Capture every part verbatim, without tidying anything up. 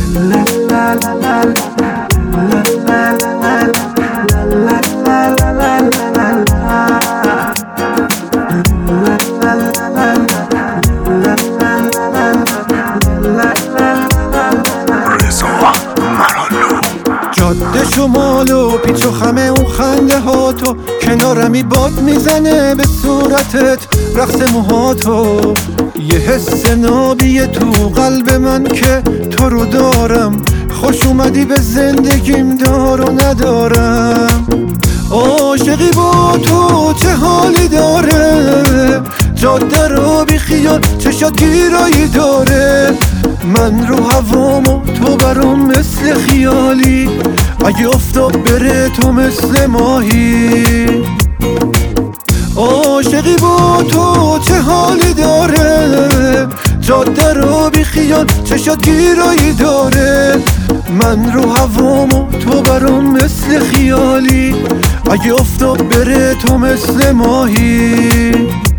جاده شمال و پیچ و خمه اون خنده ها تو، کنارمی باد میزنه به صورتت رقص موهاتو. یه حس نابیه تو قلب من که تو رو دارم، خوش اومدی به زندگیم دار و ندارم. عاشقی با تو چه حالی داره، جاده رو بی خیال چشات گیرایی داره. من رو هوامو تو برام مثل خیالی، اگه افتاد بره تو مثل ماهی. عاشقی با تو چه حالی داره، جاده رو بی خیال چشات گیرایی داره. من رو هوامو تو برام مثل خیالی، اگه افتاد بره تو مثل ماهی.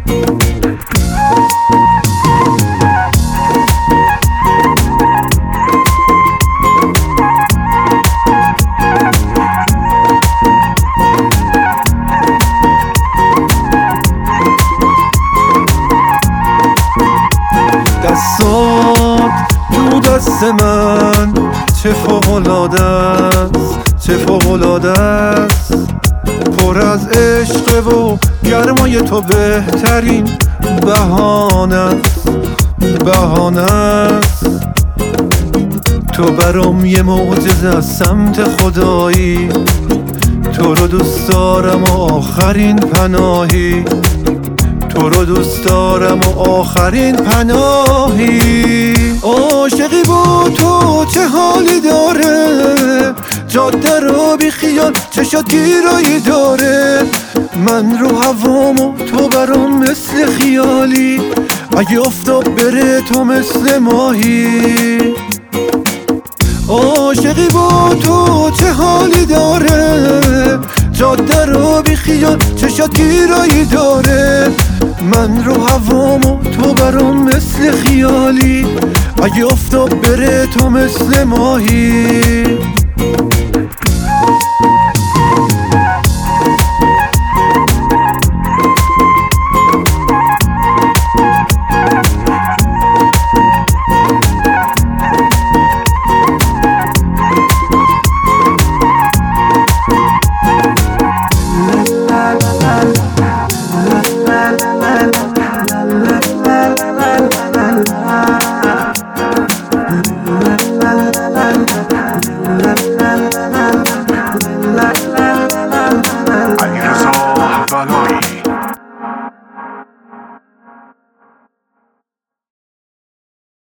دستات تو دست من چه فوق‌العاده است، چه فوق‌العاده است. پر از عشق و گرمای تو بهترین بهانه است، بهانه است. تو برام یه معجزه از سمت خدایی، تو رو دوست دارم و آخرین پناهی. تو رو دوست دارم و آخرین پناهی. عاشقی با تو چه حالی داره، جاده رو بی خیال چشات گیرایی داره. من رو هوامو تو برام مثل خیالی، اگه افتاد بره تو مثل ماهی. عاشقی با تو چه حالی داره، جاده رو بی خیال چشات گیرایی داره. من رو هوامو تو برام مثل خیالی، اگه افتاد بره تو مثل ماهی. علیرضا حبلایی